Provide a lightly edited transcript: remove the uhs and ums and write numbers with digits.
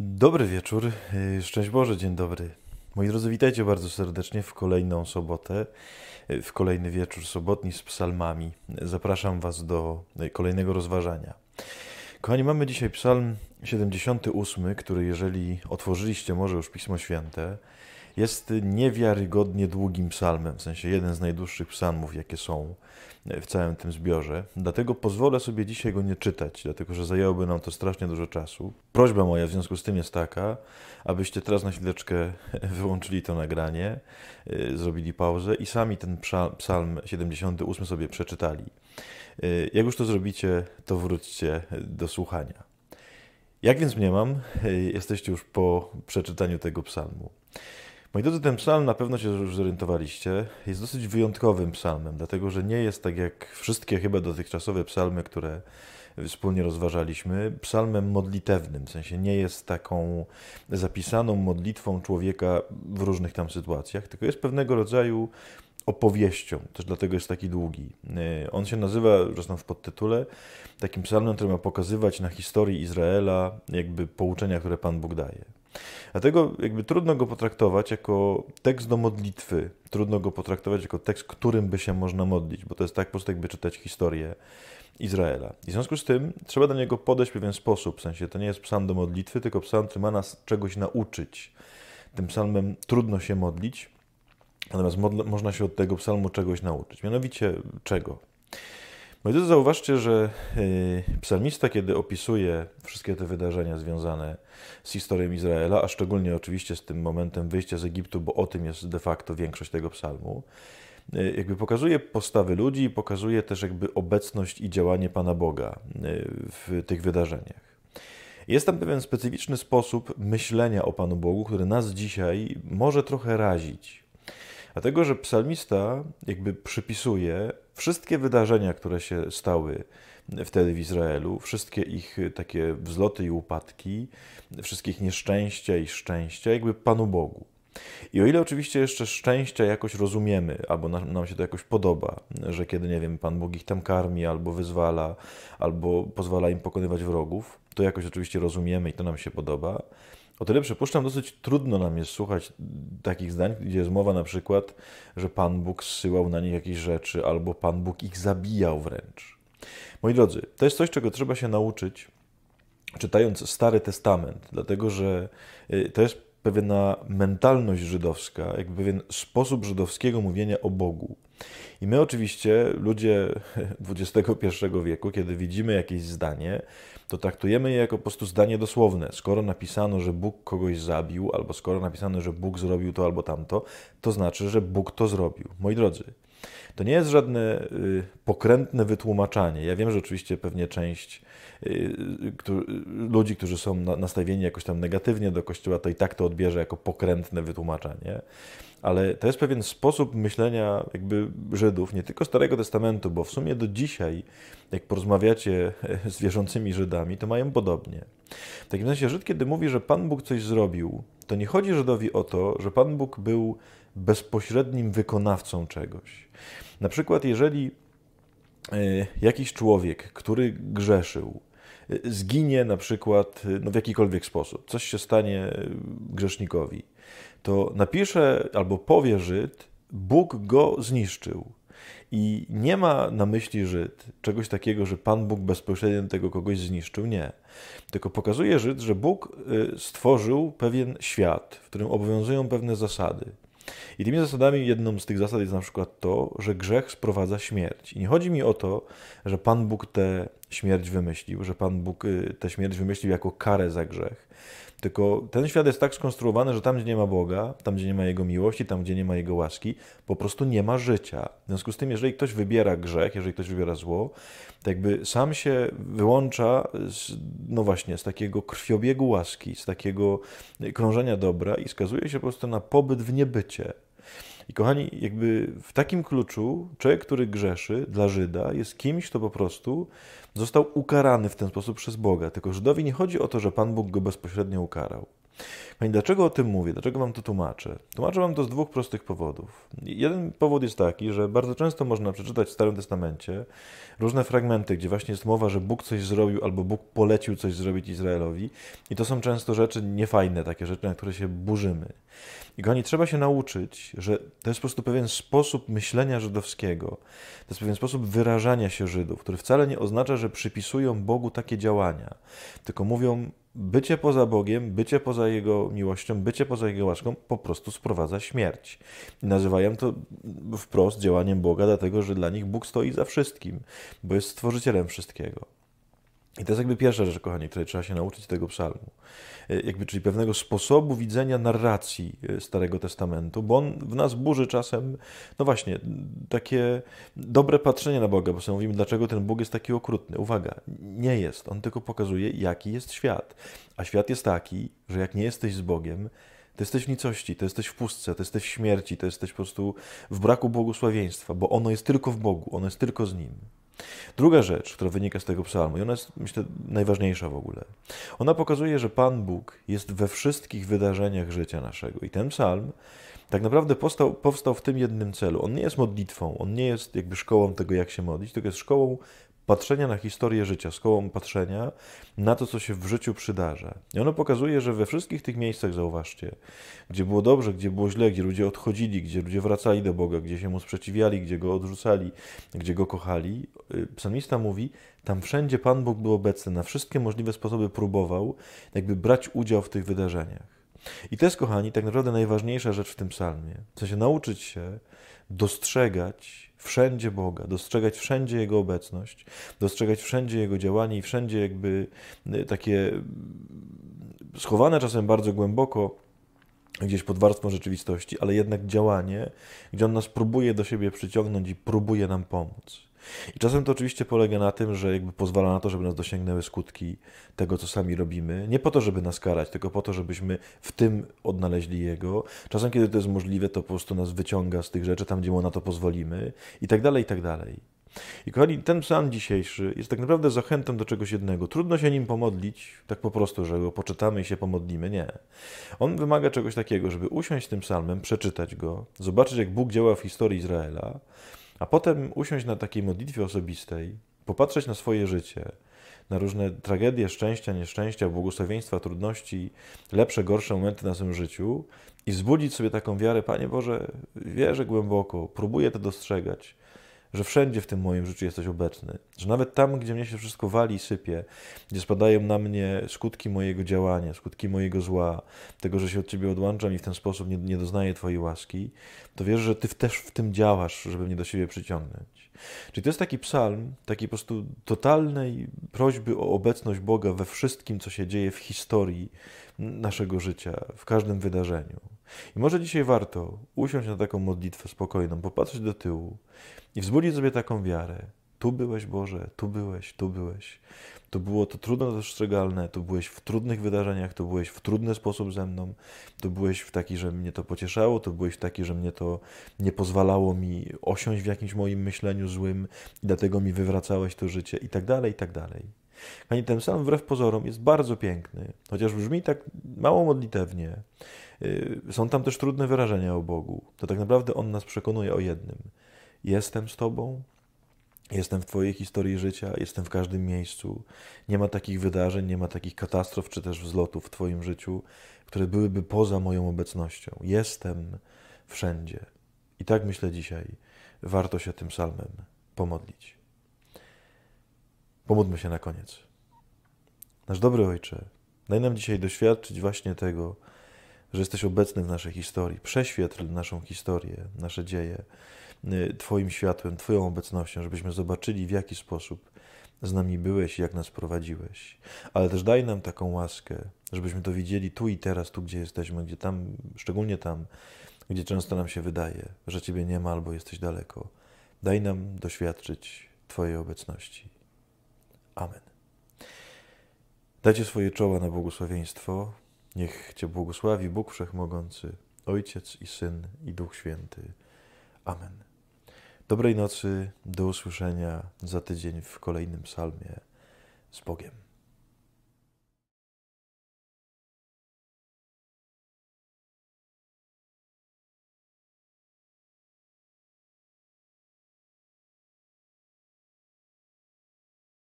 Dobry wieczór, szczęść Boże, dzień dobry. Moi drodzy, witajcie bardzo serdecznie w kolejną sobotę, w kolejny wieczór sobotni z psalmami. Zapraszam Was do kolejnego rozważania. Kochani, mamy dzisiaj psalm 78, który jeżeli otworzyliście może już Pismo Święte, jest niewiarygodnie długim psalmem, w sensie jeden z najdłuższych psalmów, jakie są w całym tym zbiorze. Dlatego pozwolę sobie dzisiaj go nie czytać, dlatego że zajęłoby nam to strasznie dużo czasu. Prośba moja w związku z tym jest taka, abyście teraz na chwileczkę wyłączyli to nagranie, zrobili pauzę i sami ten psalm 78 sobie przeczytali. Jak już to zrobicie, to wróćcie do słuchania. Jak więc mniemam, jesteście już po przeczytaniu tego psalmu. Moi drodzy, ten psalm, na pewno się już zorientowaliście, jest dosyć wyjątkowym psalmem, dlatego że nie jest tak jak wszystkie chyba dotychczasowe psalmy, które wspólnie rozważaliśmy, psalmem modlitewnym, w sensie nie jest taką zapisaną modlitwą człowieka w różnych tam sytuacjach, tylko jest pewnego rodzaju opowieścią, też dlatego jest taki długi. On się nazywa, zresztą w podtytule, takim psalmem, który ma pokazywać na historii Izraela jakby pouczenia, które Pan Bóg daje. Dlatego jakby trudno go potraktować jako tekst do modlitwy, trudno go potraktować jako tekst, którym by się można modlić, bo to jest tak po prostu jakby czytać historię Izraela. I w związku z tym trzeba do niego podejść w pewien sposób, w sensie to nie jest psalm do modlitwy, tylko psalm, który ma nas czegoś nauczyć. Tym psalmem trudno się modlić, natomiast można się od tego psalmu czegoś nauczyć. Mianowicie czego? Moi drodzy, zauważcie, że psalmista, kiedy opisuje wszystkie te wydarzenia związane z historią Izraela, a szczególnie oczywiście z tym momentem wyjścia z Egiptu, bo o tym jest de facto większość tego psalmu, jakby pokazuje postawy ludzi i pokazuje też jakby obecność i działanie Pana Boga w tych wydarzeniach. Jest tam pewien specyficzny sposób myślenia o Panu Bogu, który nas dzisiaj może trochę razić. Dlatego, że psalmista jakby przypisuje wszystkie wydarzenia, które się stały wtedy w Izraelu, wszystkie ich takie wzloty i upadki, wszystkich nieszczęścia i szczęścia, jakby Panu Bogu. I o ile oczywiście jeszcze szczęścia jakoś rozumiemy, albo nam się to jakoś podoba, że kiedy, nie wiem, Pan Bóg ich tam karmi, albo wyzwala, albo pozwala im pokonywać wrogów, to jakoś oczywiście rozumiemy i to nam się podoba. O tyle przypuszczam, dosyć trudno nam jest słuchać takich zdań, gdzie jest mowa na przykład, że Pan Bóg zsyłał na nich jakieś rzeczy, albo Pan Bóg ich zabijał wręcz. Moi drodzy, to jest coś, czego trzeba się nauczyć, czytając Stary Testament, dlatego że to jest pewna mentalność żydowska, jakby pewien sposób żydowskiego mówienia o Bogu. I my oczywiście, ludzie XXI wieku, kiedy widzimy jakieś zdanie, to traktujemy je jako po prostu zdanie dosłowne. Skoro napisano, że Bóg kogoś zabił, albo skoro napisano, że Bóg zrobił to albo tamto, to znaczy, że Bóg to zrobił. Moi drodzy, to nie jest żadne pokrętne wytłumaczanie. Ja wiem, że oczywiście pewnie część ludzi, którzy są nastawieni jakoś tam negatywnie do Kościoła, to i tak to odbierze jako pokrętne wytłumaczenie. Ale to jest pewien sposób myślenia jakby Żydów, nie tylko Starego Testamentu, bo w sumie do dzisiaj, jak porozmawiacie z wierzącymi Żydami, to mają podobnie. W takim sensie Żyd, kiedy mówi, że Pan Bóg coś zrobił, to nie chodzi Żydowi o to, że Pan Bóg był bezpośrednim wykonawcą czegoś. Na przykład, jeżeli jakiś człowiek, który grzeszył, zginie na przykład w jakikolwiek sposób, coś się stanie grzesznikowi, to napisze albo powie Żyd, Bóg go zniszczył. I nie ma na myśli Żyd czegoś takiego, że Pan Bóg bezpośrednio tego kogoś zniszczył, nie. Tylko pokazuje Żyd, że Bóg stworzył pewien świat, w którym obowiązują pewne zasady. I tymi zasadami, jedną z tych zasad jest na przykład to, że grzech sprowadza śmierć. I nie chodzi mi o to, że Pan Bóg tę śmierć wymyślił, że Pan Bóg tę śmierć wymyślił jako karę za grzech. Tylko ten świat jest tak skonstruowany, że tam, gdzie nie ma Boga, tam, gdzie nie ma Jego miłości, tam, gdzie nie ma Jego łaski, po prostu nie ma życia. W związku z tym, jeżeli ktoś wybiera grzech, jeżeli ktoś wybiera zło, to jakby sam się wyłącza no właśnie, z takiego krwiobiegu łaski, z takiego krążenia dobra i skazuje się po prostu na pobyt w niebycie. I kochani, jakby w takim kluczu człowiek, który grzeszy dla Żyda, jest kimś, kto po prostu został ukarany w ten sposób przez Boga. Tylko Żydowi nie chodzi o to, że Pan Bóg go bezpośrednio ukarał. No i dlaczego o tym mówię? Dlaczego wam to tłumaczę? Tłumaczę wam to z dwóch prostych powodów. Jeden powód jest taki, że bardzo często można przeczytać w Starym Testamencie różne fragmenty, gdzie właśnie jest mowa, że Bóg coś zrobił albo Bóg polecił coś zrobić Izraelowi i to są często rzeczy niefajne, takie rzeczy, na które się burzymy. I kochani, trzeba się nauczyć, że to jest po prostu pewien sposób myślenia żydowskiego, to jest pewien sposób wyrażania się Żydów, który wcale nie oznacza, że przypisują Bogu takie działania, tylko mówią, bycie poza Bogiem, bycie poza Jego miłością, bycie poza Jego łaską po prostu sprowadza śmierć. I nazywają to wprost działaniem Boga, dlatego że dla nich Bóg stoi za wszystkim, bo jest stworzycielem wszystkiego. I to jest jakby pierwsza rzecz, kochani, której trzeba się nauczyć tego psalmu. Czyli pewnego sposobu widzenia narracji Starego Testamentu, bo on w nas burzy czasem, no właśnie, takie dobre patrzenie na Boga, bo sobie mówimy, dlaczego ten Bóg jest taki okrutny. Uwaga, nie jest. On tylko pokazuje, jaki jest świat. A świat jest taki, że jak nie jesteś z Bogiem, to jesteś w nicości, to jesteś w pustce, to jesteś w śmierci, to jesteś po prostu w braku błogosławieństwa, bo ono jest tylko w Bogu, ono jest tylko z Nim. Druga rzecz, która wynika z tego psalmu, i ona jest, myślę, najważniejsza w ogóle, ona pokazuje, że Pan Bóg jest we wszystkich wydarzeniach życia naszego. I ten psalm tak naprawdę powstał w tym jednym celu. On nie jest modlitwą, on nie jest jakby szkołą tego, jak się modlić, tylko jest szkołą patrzenia na historię życia, szkołą patrzenia na to, co się w życiu przydarza. I ono pokazuje, że we wszystkich tych miejscach, zauważcie, gdzie było dobrze, gdzie było źle, gdzie ludzie odchodzili, gdzie ludzie wracali do Boga, gdzie się Mu sprzeciwiali, gdzie Go odrzucali, gdzie Go kochali, psalmista mówi, tam wszędzie Pan Bóg był obecny, na wszystkie możliwe sposoby próbował jakby brać udział w tych wydarzeniach. I to jest, kochani, tak naprawdę najważniejsza rzecz w tym psalmie. W sensie nauczyć się dostrzegać wszędzie Boga, dostrzegać wszędzie Jego obecność, dostrzegać wszędzie Jego działanie i wszędzie jakby takie schowane czasem bardzo głęboko gdzieś pod warstwą rzeczywistości, ale jednak działanie, gdzie On nas próbuje do siebie przyciągnąć i próbuje nam pomóc. I czasem to oczywiście polega na tym, że jakby pozwala na to, żeby nas dosięgnęły skutki tego, co sami robimy. Nie po to, żeby nas karać, tylko po to, żebyśmy w tym odnaleźli Jego. Czasem, kiedy to jest możliwe, to po prostu nas wyciąga z tych rzeczy, tam, gdzie Mu na to pozwolimy i tak dalej, i tak dalej. I kochani, ten psalm dzisiejszy jest tak naprawdę zachętą do czegoś jednego. Trudno się nim pomodlić, tak po prostu, że go poczytamy i się pomodlimy. Nie. On wymaga czegoś takiego, żeby usiąść z tym psalmem, przeczytać go, zobaczyć, jak Bóg działa w historii Izraela, a potem usiąść na takiej modlitwie osobistej, popatrzeć na swoje życie, na różne tragedie, szczęścia, nieszczęścia, błogosławieństwa, trudności, lepsze, gorsze momenty na swoim życiu i wzbudzić sobie taką wiarę, Panie Boże, wierzę głęboko, próbuję to dostrzegać, że wszędzie w tym moim życiu jesteś obecny, że nawet tam, gdzie mnie się wszystko wali i sypie, gdzie spadają na mnie skutki mojego działania, skutki mojego zła, tego, że się od Ciebie odłączam i w ten sposób nie doznaję Twojej łaski, to wierzę, że Ty też w tym działasz, żeby mnie do siebie przyciągnąć. Czyli to jest taki psalm, takiej po prostu totalnej prośby o obecność Boga we wszystkim, co się dzieje w historii naszego życia, w każdym wydarzeniu. I może dzisiaj warto usiąść na taką modlitwę spokojną, popatrzeć do tyłu i wzbudzić sobie taką wiarę. Tu byłeś, Boże, tu byłeś, tu byłeś. To było to trudno dostrzegalne, tu byłeś w trudnych wydarzeniach, tu byłeś w trudny sposób ze mną, tu byłeś w taki, że mnie to pocieszało, tu byłeś w taki, że mnie to nie pozwalało mi osiąść w jakimś moim myśleniu złym i dlatego mi wywracałeś to życie i tak dalej, i tak dalej. Pani, ten sam wbrew pozorom jest bardzo piękny, chociaż brzmi tak mało modlitewnie. Są tam też trudne wyrażenia o Bogu. To tak naprawdę On nas przekonuje o jednym. Jestem z Tobą, jestem w Twojej historii życia, jestem w każdym miejscu. Nie ma takich wydarzeń, nie ma takich katastrof czy też wzlotów w Twoim życiu, które byłyby poza moją obecnością. Jestem wszędzie. I tak myślę dzisiaj, warto się tym psalmem pomodlić. Pomódlmy się na koniec. Nasz dobry Ojcze, daj nam dzisiaj doświadczyć właśnie tego, że jesteś obecny w naszej historii. Prześwietl naszą historię, nasze dzieje Twoim światłem, Twoją obecnością, żebyśmy zobaczyli, w jaki sposób z nami byłeś i jak nas prowadziłeś. Ale też daj nam taką łaskę, żebyśmy to widzieli tu i teraz, tu gdzie jesteśmy, gdzie tam, szczególnie tam, gdzie często nam się wydaje, że Ciebie nie ma albo jesteś daleko. Daj nam doświadczyć Twojej obecności. Amen. Dajcie swoje czoła na błogosławieństwo. Niech Cię błogosławi Bóg Wszechmogący, Ojciec i Syn i Duch Święty. Amen. Dobrej nocy, do usłyszenia za tydzień w kolejnym psalmie. Z Bogiem.